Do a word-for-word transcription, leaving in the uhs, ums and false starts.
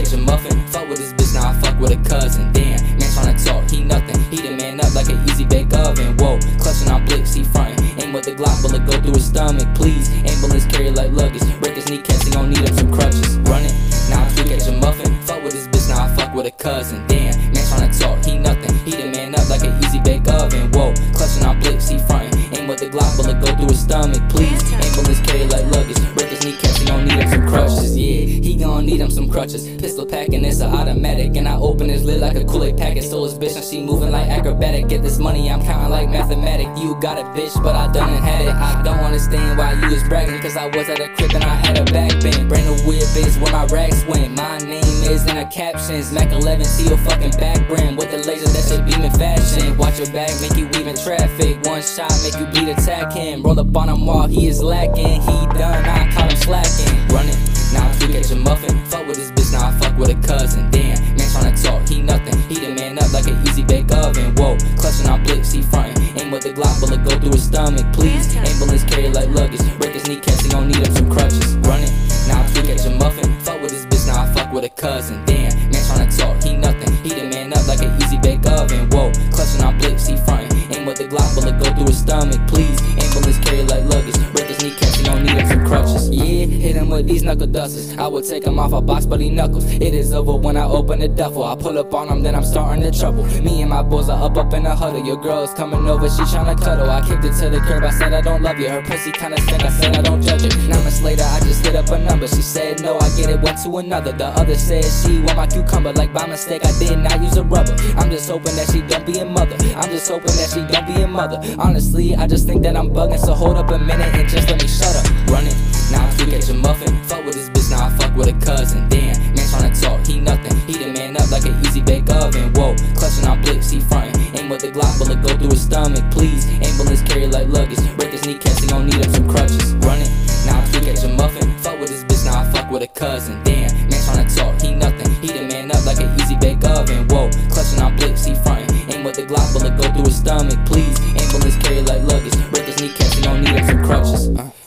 catch a muffin. Fuck with this bitch, now I fuck with a cousin. Damn, man tryna talk, he nothing. He the man up like an easy bake oven. Whoa, clutching on blips, he frontin'. Aim with the Glock, bullet go through his stomach. Please, ambulance carry like luggage. Break his kneecaps, he gon' need him some crutches. Run it, now I tweak at your muffin. Fuck with this bitch, now I fuck with a cousin. Damn, man tryna talk, he nothing. He the man up like an easy bake oven. Whoa, clutching on blips, he frontin'. Aim with the Glock, bullet go through his stomach. Please, ambulance carry like luggage. Break his kneecaps, he gon' need him some crutches. Yeah, he gon' need him some crutches. Pistol packing, it's an automatic. And I open his lid like a Kool-Aid packet. Stole his bitch and she moving like acrobatic. Get this money, I'm counting like mathematic. You got a bitch, but I done and had it. I don't understand why you was bragging, cause I was at a crib and I had a back bend. Brand new whip is where my racks went. My name is in the captions. Mac eleven, see your fucking back brim. With the laser, that shit beaming fashion. Watch your back, make you weave in traffic. One shot, make you bleed, attack him. Roll up on him while he is lacking. He done, I caught him slacking. Run it, now I tweak at your muffin. Fuck with this bitch, now I fuck with a cousin. Damn, man tryna talk, he nothing. He the man up like an easy bake oven. Whoa, clutching on blips, he frontin'. Aim with the Glock, bullet go through his stomach. Please, ambulance carry like luggage. Break his kneecaps, he gon' need him some crutches. Run it, now I tweak at your muffin. Fuck with this bitch, now I fuck with a cousin. Damn, man tryna talk, he nothing. He the man up like an easy bake oven. Whoa, clutching on blips, he frontin'. Aim with the Glock, bullet go through his stomach. Please, ambulance carry like luggage. Break his kneecaps, he gon' need him some crutches. Yeah, hit him with these knuckle dusters. I would take him off a box, but he knuckles. It is over when I open the duffel. I pull up on him, then I'm starting to trouble. Me and my boys are up up in a huddle. Your girl's coming over, she tryna cuddle. I kicked it to the curb, I said I don't love you. Her pussy kinda stink, I said I don't judge it. Nine months later, I just hit up a number. She said no, I get it, went to another. The other said she want my cucumber. Like by mistake, I did not use a rubber. I'm just hoping that she don't be a mother. I'm just hoping that she don't be a mother. Honestly, I just think that I'm bugging. So hold up a minute and just let me shut up. Run it, now I tweak at your muffin. Fuck with this bitch, now I fuck with a cousin. Damn, man tryna talk, he nothing. He the man up like an easy bake oven. Whoa, clutching on blips, he frontin'. Aim with the Glock, bullet go through his stomach. Please, ambulance carry like luggage. Break his kneecaps, he gon' need him some crutches. Run it, now I tweak at your muffin. Fuck with this bitch, now I fuck with a cousin. Damn, man tryna talk, he nothing. He the man up like an easy bake oven. Whoa, clutching on blips, he frontin'. Aim with the Glock, bullet go through his stomach. Please, ambulance carry like luggage. Break his kneecaps, he gon' need him some crutches. uh.